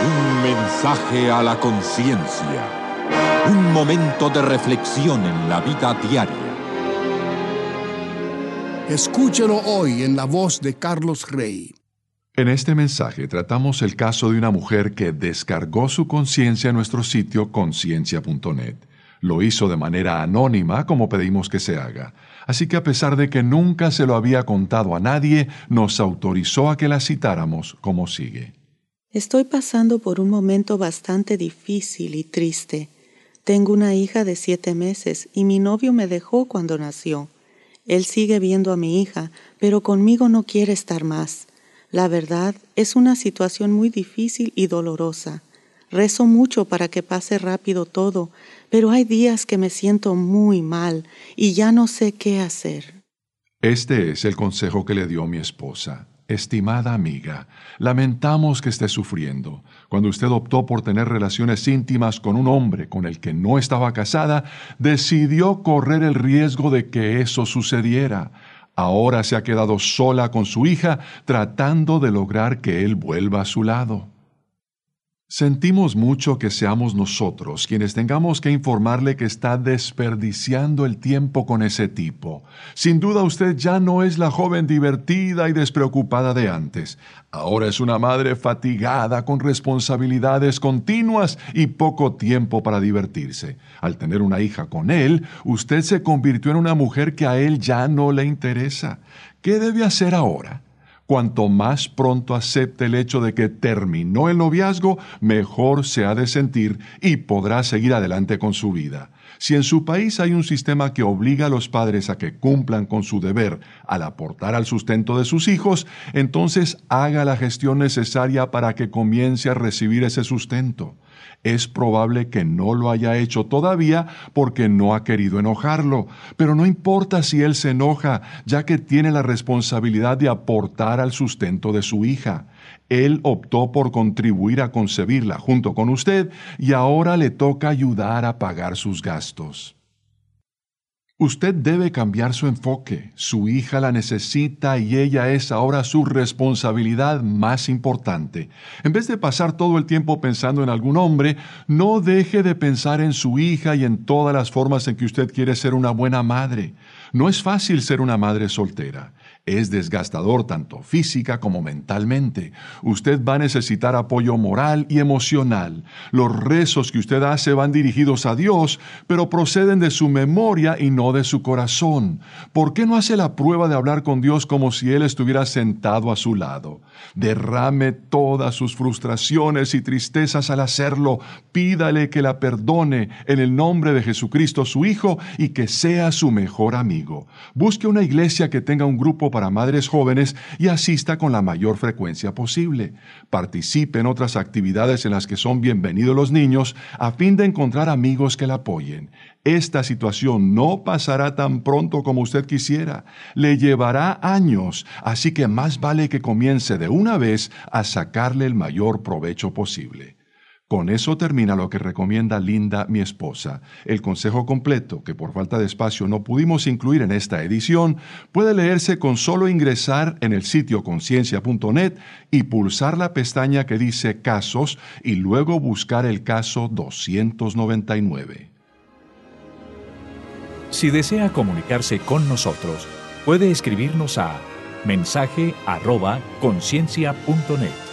Un mensaje a la conciencia. Un momento de reflexión en la vida diaria. Escúchelo hoy en la voz de Carlos Rey. En este mensaje tratamos el caso de una mujer que descargó su conciencia en nuestro sitio conciencia.net. Lo hizo de manera anónima, como pedimos que se haga. Así que a pesar de que nunca se lo había contado a nadie, nos autorizó a que la citáramos como sigue. Estoy pasando por un momento bastante difícil y triste. Tengo una hija de 7 meses y mi novio me dejó cuando nació. Él sigue viendo a mi hija, pero conmigo no quiere estar más. La verdad, es una situación muy difícil y dolorosa. Rezo mucho para que pase rápido todo, pero hay días que me siento muy mal y ya no sé qué hacer. Este es el consejo que le dio mi esposa. Estimada amiga, lamentamos que esté sufriendo. Cuando usted optó por tener relaciones íntimas con un hombre con el que no estaba casada, decidió correr el riesgo de que eso sucediera. Ahora se ha quedado sola con su hija, tratando de lograr que él vuelva a su lado. Sentimos mucho que seamos nosotros quienes tengamos que informarle que está desperdiciando el tiempo con ese tipo. Sin duda usted ya no es la joven divertida y despreocupada de antes. Ahora es una madre fatigada con responsabilidades continuas y poco tiempo para divertirse. Al tener una hija con él, usted se convirtió en una mujer que a él ya no le interesa. ¿Qué debe hacer ahora? Cuanto más pronto acepte el hecho de que terminó el noviazgo, mejor se ha de sentir y podrá seguir adelante con su vida. Si en su país hay un sistema que obliga a los padres a que cumplan con su deber al aportar al sustento de sus hijos, entonces haga la gestión necesaria para que comience a recibir ese sustento. Es probable que no lo haya hecho todavía porque no ha querido enojarlo, pero no importa si él se enoja, ya que tiene la responsabilidad de aportar al sustento de su hija. Él optó por contribuir a concebirla junto con usted y ahora le toca ayudar a pagar sus gastos. Usted debe cambiar su enfoque. Su hija la necesita y ella es ahora su responsabilidad más importante. En vez de pasar todo el tiempo pensando en algún hombre, no deje de pensar en su hija y en todas las formas en que usted quiere ser una buena madre. No es fácil ser una madre soltera. Es desgastador tanto física como mentalmente. Usted va a necesitar apoyo moral y emocional. Los rezos que usted hace van dirigidos a Dios, pero proceden de su memoria y no de su corazón. ¿Por qué no hace la prueba de hablar con Dios como si Él estuviera sentado a su lado? Derrame todas sus frustraciones y tristezas al hacerlo. Pídale que la perdone en el nombre de Jesucristo su Hijo y que sea su mejor amigo. Busque una iglesia que tenga un grupo para madres jóvenes y asista con la mayor frecuencia posible. Participe en otras actividades en las que son bienvenidos los niños a fin de encontrar amigos que la apoyen. Esta situación no pasará tan pronto como usted quisiera. Le llevará años, así que más vale que comience de una vez a sacarle el mayor provecho posible. Con eso termina lo que recomienda Linda, mi esposa. El consejo completo, que por falta de espacio no pudimos incluir en esta edición, puede leerse con solo ingresar en el sitio conciencia.net y pulsar la pestaña que dice Casos y luego buscar el caso 299. Si desea comunicarse con nosotros, puede escribirnos a mensaje@conciencia.net.